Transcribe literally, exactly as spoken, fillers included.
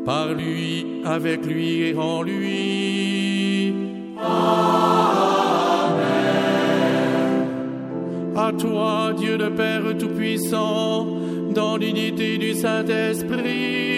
par lui, avec lui et en lui. Amen. À toi, Dieu le Père Tout-Puissant, dans l'unité du Saint-Esprit,